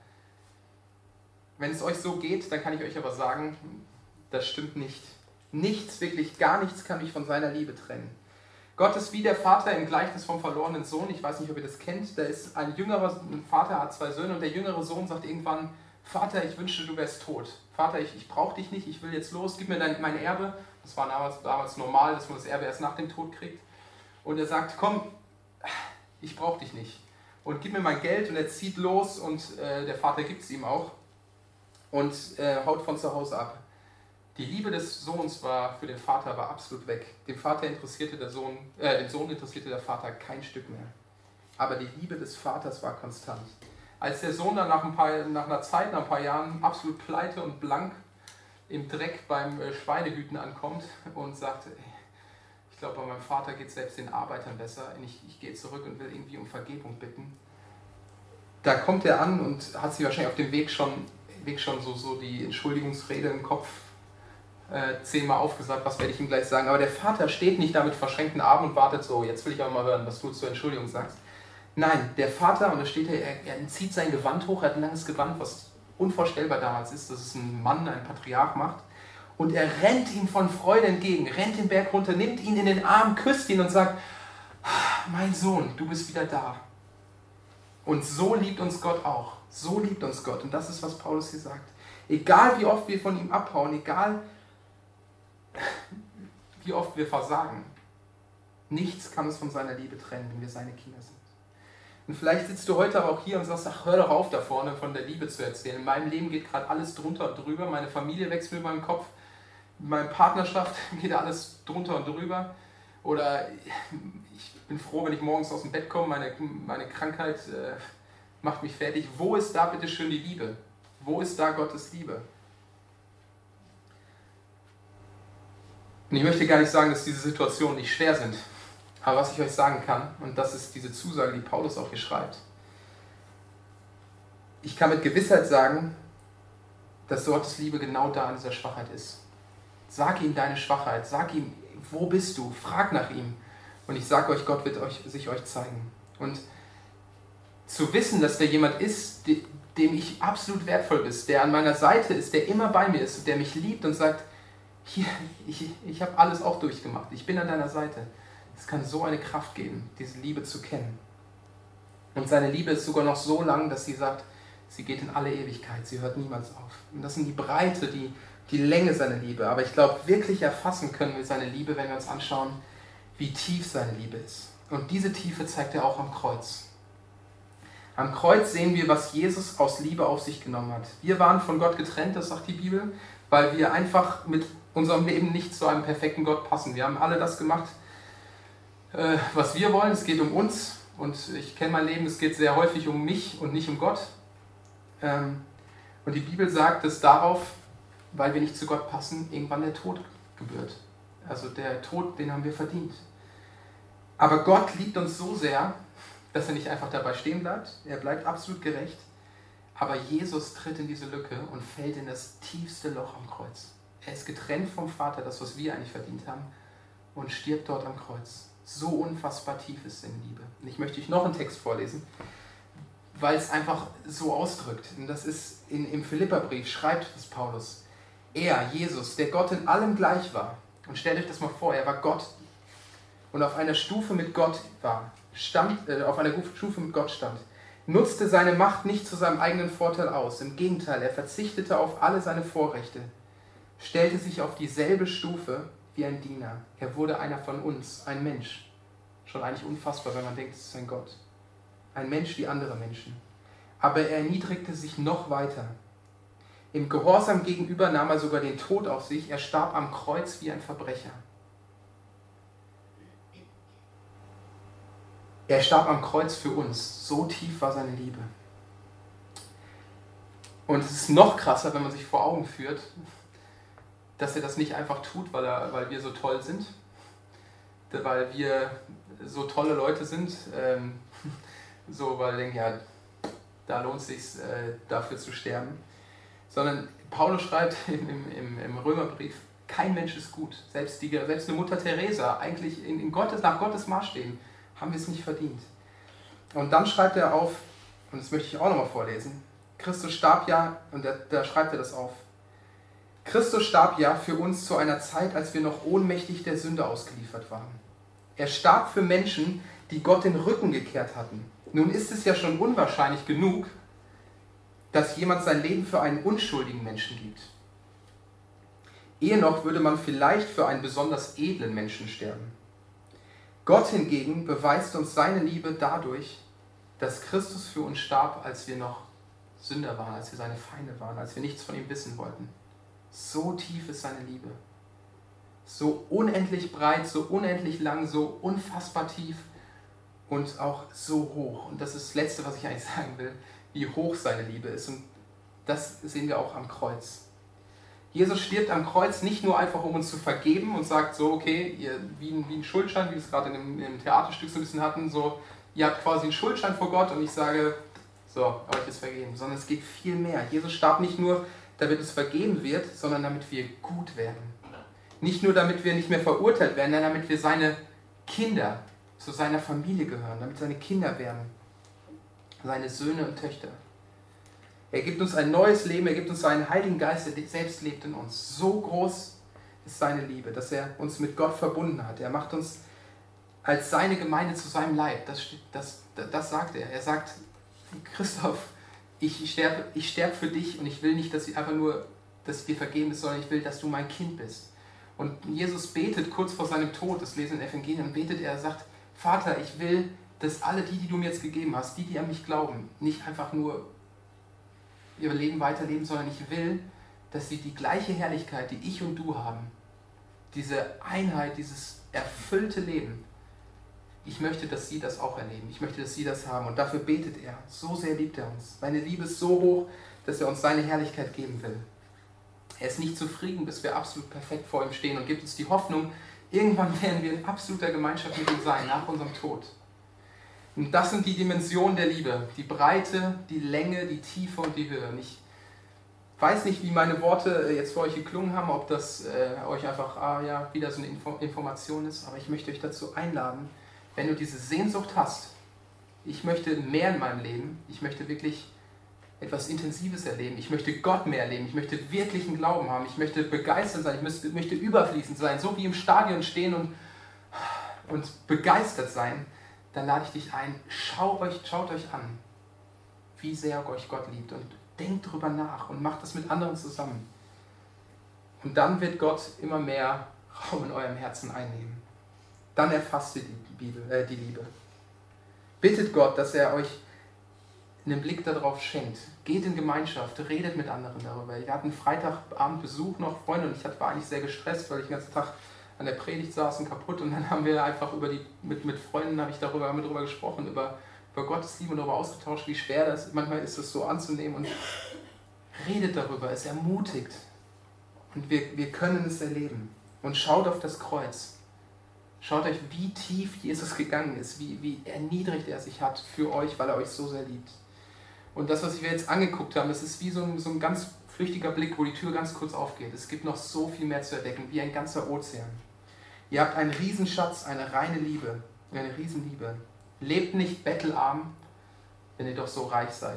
Wenn es euch so geht, dann kann ich euch aber sagen, das stimmt nicht. Nichts, wirklich gar nichts kann mich von seiner Liebe trennen. Gott ist wie der Vater im Gleichnis vom verlorenen Sohn. Ich weiß nicht, ob ihr das kennt. Da ist ein jüngerer ein Vater, hat zwei Söhne und der jüngere Sohn sagt irgendwann, Vater, ich wünschte, du wärst tot. Vater, ich, ich brauche dich nicht, ich will jetzt los, gib mir dein, mein Erbe. Das war damals, damals normal, dass man das Erbe erst nach dem Tod kriegt. Und er sagt, komm, ich brauche dich nicht. Und gib mir mein Geld und er zieht los und äh, der Vater gibt es ihm auch. Und äh, haut von zu Hause ab. Die Liebe des Sohns war für den Vater war absolut weg. Dem Vater interessierte der Sohn, äh, den Sohn interessierte der Vater kein Stück mehr. Aber die Liebe des Vaters war konstant. Als der Sohn dann nach, ein paar, nach einer Zeit, nach ein paar Jahren absolut pleite und blank im Dreck beim äh, Schweinehüten ankommt und sagt, ey, ich glaube, bei meinem Vater geht es selbst den Arbeitern besser, ich, ich gehe zurück und will irgendwie um Vergebung bitten. Da kommt er an und hat sich wahrscheinlich auf dem Weg schon Weg schon so, so die Entschuldigungsrede im Kopf äh, zehnmal aufgesagt, was werde ich ihm gleich sagen. Aber der Vater steht nicht da mit verschränkten Armen und wartet so, jetzt will ich aber mal hören, was du zur Entschuldigung sagst. Nein, der Vater, und da steht er, er zieht sein Gewand hoch, er hat ein langes Gewand, was unvorstellbar damals ist, dass es ein Mann, ein Patriarch macht. Und er rennt ihm von Freude entgegen, rennt den Berg runter, nimmt ihn in den Arm, küsst ihn und sagt, mein Sohn, du bist wieder da. Und so liebt uns Gott auch. So liebt uns Gott. Und das ist, was Paulus hier sagt. Egal wie oft wir von ihm abhauen, egal wie oft wir versagen, nichts kann uns von seiner Liebe trennen, wenn wir seine Kinder sind. Und vielleicht sitzt du heute aber auch hier und sagst, ach, hör doch auf da vorne von der Liebe zu erzählen. In meinem Leben geht gerade alles drunter und drüber. Meine Familie wächst mir über den Kopf. In meiner Partnerschaft geht alles drunter und drüber. Oder ich bin froh, wenn ich morgens aus dem Bett komme, meine, meine Krankheit äh, macht mich fertig. Wo ist da bitte schön die Liebe? Wo ist da Gottes Liebe? Und ich möchte gar nicht sagen, dass diese Situationen nicht schwer sind. Aber was ich euch sagen kann, und das ist diese Zusage, die Paulus auch hier schreibt, ich kann mit Gewissheit sagen, dass Gottes Liebe genau da in dieser Schwachheit ist. Sag ihm deine Schwachheit, sag ihm, wo bist du? Frag nach ihm. Und ich sage euch, Gott wird euch, sich euch zeigen. Und zu wissen, dass der jemand ist, dem ich absolut wertvoll bin, der an meiner Seite ist, der immer bei mir ist, der mich liebt und sagt, hier, ich, ich habe alles auch durchgemacht, ich bin an deiner Seite. Es kann so eine Kraft geben, diese Liebe zu kennen. Und seine Liebe ist sogar noch so lang, dass sie sagt, sie geht in alle Ewigkeit, sie hört niemals auf. Und das sind die Breite, die, die Länge seiner Liebe. Aber ich glaube, wirklich erfassen können wir seine Liebe, wenn wir uns anschauen, wie tief seine Liebe ist. Und diese Tiefe zeigt er auch am Kreuz. Am Kreuz sehen wir, was Jesus aus Liebe auf sich genommen hat. Wir waren von Gott getrennt, das sagt die Bibel, weil wir einfach mit unserem Leben nicht zu einem perfekten Gott passen. Wir haben alle das gemacht, was wir wollen. Es geht um uns und ich kenne mein Leben, es geht sehr häufig um mich und nicht um Gott. Und die Bibel sagt, dass darauf weil wir nicht zu Gott passen, irgendwann der Tod gebührt. Also der Tod, den haben wir verdient. Aber Gott liebt uns so sehr, dass er nicht einfach dabei stehen bleibt. Er bleibt absolut gerecht. Aber Jesus tritt in diese Lücke und fällt in das tiefste Loch am Kreuz. Er ist getrennt vom Vater, das, was wir eigentlich verdient haben, und stirbt dort am Kreuz. So unfassbar tief ist seine Liebe. Und ich möchte euch noch einen Text vorlesen, weil es einfach so ausdrückt. Und das ist in, im Philipperbrief, schreibt es Paulus. Er, Jesus, der Gott in allem gleich war. Und stellt euch das mal vor, er war Gott und auf einer Stufe mit Gott war, stand, äh, auf einer Stufe mit Gott stand, nutzte seine Macht nicht zu seinem eigenen Vorteil aus. Im Gegenteil, er verzichtete auf alle seine Vorrechte, stellte sich auf dieselbe Stufe wie ein Diener. Er wurde einer von uns, ein Mensch. Schon eigentlich unfassbar, wenn man denkt, es ist ein Gott. Ein Mensch wie andere Menschen. Aber er erniedrigte sich noch weiter. Im Gehorsam gegenüber nahm er sogar den Tod auf sich. Er starb am Kreuz wie ein Verbrecher. Er starb am Kreuz für uns. So tief war seine Liebe. Und es ist noch krasser, wenn man sich vor Augen führt, dass er das nicht einfach tut, weil, er, weil wir so toll sind, weil wir so tolle Leute sind, ähm, so, weil er denkt, ja, da lohnt es sich, äh, dafür zu sterben. Sondern Paulus schreibt im, im, im Römerbrief, kein Mensch ist gut. Selbst, die, selbst eine Mutter Teresa, eigentlich in, in Gottes, nach Gottes Maßstäben, haben wir es nicht verdient. Und dann schreibt er auf, und das möchte ich auch nochmal vorlesen, Christus starb ja, und da, da schreibt er das auf, Christus starb ja für uns zu einer Zeit, als wir noch ohnmächtig der Sünde ausgeliefert waren. Er starb für Menschen, die Gott den Rücken gekehrt hatten. Nun ist es ja schon unwahrscheinlich genug, dass jemand sein Leben für einen unschuldigen Menschen gibt. Eher noch würde man vielleicht für einen besonders edlen Menschen sterben. Gott hingegen beweist uns seine Liebe dadurch, dass Christus für uns starb, als wir noch Sünder waren, als wir seine Feinde waren, als wir nichts von ihm wissen wollten. So tief ist seine Liebe. So unendlich breit, so unendlich lang, so unfassbar tief und auch so hoch. Und das ist das Letzte, was ich eigentlich sagen will, wie hoch seine Liebe ist. Und das sehen wir auch am Kreuz. Jesus stirbt am Kreuz nicht nur einfach, um uns zu vergeben und sagt so, okay, ihr, wie, ein, wie ein Schuldschein, wie wir es gerade in einem, in einem Theaterstück so ein bisschen hatten, so, ihr habt quasi einen Schuldschein vor Gott und ich sage, so, euch ist vergeben. Sondern es geht viel mehr. Jesus starb nicht nur, damit es vergeben wird, sondern damit wir gut werden. Nicht nur, damit wir nicht mehr verurteilt werden, sondern damit wir seine Kinder zu seiner Familie gehören, damit seine Kinder werden, seine Söhne und Töchter. Er gibt uns ein neues Leben, er gibt uns seinen Heiligen Geist, der selbst lebt in uns. So groß ist seine Liebe, dass er uns mit Gott verbunden hat. Er macht uns als seine Gemeinde zu seinem Leib. Das, das, das sagt er. Er sagt, Christoph, ich sterbe, ich sterbe für dich und ich will nicht, dass ich einfach nur, dass dir vergeben ist, sondern ich will, dass du mein Kind bist. Und Jesus betet kurz vor seinem Tod, das lesen in Evangelien, betet er, sagt, Vater, ich will, dass alle die, die du mir jetzt gegeben hast, die, die an mich glauben, nicht einfach nur ihr Leben weiterleben, sondern ich will, dass sie die gleiche Herrlichkeit, die ich und du haben, diese Einheit, dieses erfüllte Leben, ich möchte, dass sie das auch erleben. Ich möchte, dass sie das haben. Und dafür betet er. So sehr liebt er uns. Seine Liebe ist so hoch, dass er uns seine Herrlichkeit geben will. Er ist nicht zufrieden, bis wir absolut perfekt vor ihm stehen und gibt uns die Hoffnung, irgendwann werden wir in absoluter Gemeinschaft mit ihm sein, nach unserem Tod. Und das sind die Dimensionen der Liebe. Die Breite, die Länge, die Tiefe und die Höhe. Und ich weiß nicht, wie meine Worte jetzt für euch geklungen haben, ob das äh, euch einfach ah, ja, wieder so eine Info- Information ist, aber ich möchte euch dazu einladen, wenn du diese Sehnsucht hast, ich möchte mehr in meinem Leben, ich möchte wirklich etwas Intensives erleben, ich möchte Gott mehr erleben, ich möchte wirklichen Glauben haben, ich möchte begeistert sein, ich möchte, möchte überfließend sein, so wie im Stadion stehen und, und begeistert sein, dann lade ich dich ein, schaut euch, schaut euch an, wie sehr euch Gott liebt und denkt drüber nach und macht das mit anderen zusammen. Und dann wird Gott immer mehr Raum in eurem Herzen einnehmen. Dann erfasst ihr die, Bibel, äh, die Liebe. Bittet Gott, dass er euch einen Blick darauf schenkt. Geht in Gemeinschaft, redet mit anderen darüber. Wir hatten Freitagabend Besuch noch, Freunde, und ich war eigentlich sehr gestresst, weil ich den ganzen Tag an der Predigt saß und kaputt. Und dann haben wir einfach über die, mit, mit Freunden habe ich darüber, haben wir darüber gesprochen, über, über Gottes Liebe und darüber ausgetauscht, wie schwer das ist. Manchmal ist es so anzunehmen und redet darüber, es ermutigt. Und wir, wir können es erleben. Und schaut auf das Kreuz. Schaut euch, wie tief Jesus gegangen ist, wie, wie erniedrigt er sich hat für euch, weil er euch so sehr liebt. Und das, was wir jetzt angeguckt haben, das ist wie so ein, so ein ganz flüchtiger Blick, wo die Tür ganz kurz aufgeht. Es gibt noch so viel mehr zu entdecken, wie ein ganzer Ozean. Ihr habt einen Riesenschatz, eine reine Liebe, eine Riesenliebe. Lebt nicht bettelarm, wenn ihr doch so reich seid.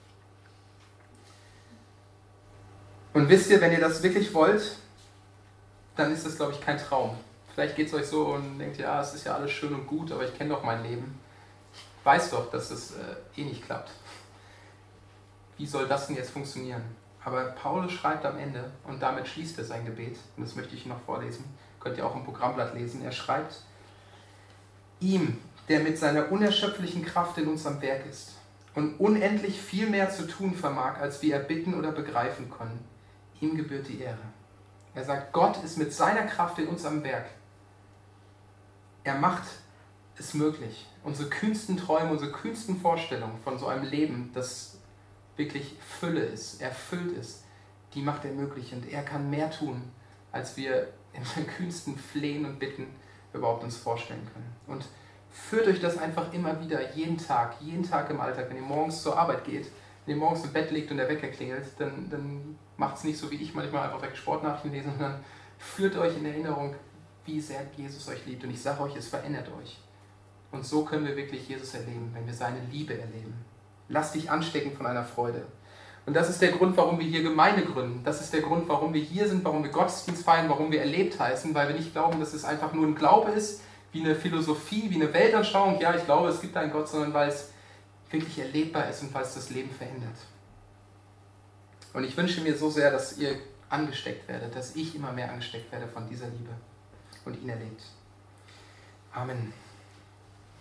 Und wisst ihr, wenn ihr das wirklich wollt, dann ist das, glaube ich, kein Traum. Vielleicht geht es euch so und denkt, ja, es ist ja alles schön und gut, aber ich kenne doch mein Leben. Ich weiß doch, dass es äh, eh nicht klappt. Wie soll das denn jetzt funktionieren? Aber Paulus schreibt am Ende, und damit schließt er sein Gebet, und das möchte ich noch vorlesen, könnt ihr auch im Programmblatt lesen, er schreibt, ihm, der mit seiner unerschöpflichen Kraft in uns am Werk ist und unendlich viel mehr zu tun vermag, als wir erbitten oder begreifen können, ihm gebührt die Ehre. Er sagt, Gott ist mit seiner Kraft in uns am Werk. Er macht es möglich. Unsere kühnsten Träume, unsere kühnsten Vorstellungen von so einem Leben, das wirklich Fülle ist, erfüllt ist, die macht er möglich. Und er kann mehr tun, als wir in den kühnsten Flehen und Bitten überhaupt uns vorstellen können. Und führt euch das einfach immer wieder, jeden Tag, jeden Tag im Alltag, wenn ihr morgens zur Arbeit geht, wenn ihr morgens im Bett liegt und der Wecker klingelt, dann, dann macht es nicht so wie ich manchmal einfach weg Sportnachrichten lesen, sondern führt euch in Erinnerung, wie sehr Jesus euch liebt. Und ich sage euch, es verändert euch. Und so können wir wirklich Jesus erleben, wenn wir seine Liebe erleben. Lass dich anstecken von einer Freude. Und das ist der Grund, warum wir hier Gemeinde gründen. Das ist der Grund, warum wir hier sind, warum wir Gottesdienst feiern, warum wir erlebt heißen, weil wir nicht glauben, dass es einfach nur ein Glaube ist, wie eine Philosophie, wie eine Weltanschauung. Ja, ich glaube, es gibt einen Gott, sondern weil es wirklich erlebbar ist und weil es das Leben verändert. Und ich wünsche mir so sehr, dass ihr angesteckt werdet, dass ich immer mehr angesteckt werde von dieser Liebe und ihn erlebt. Amen.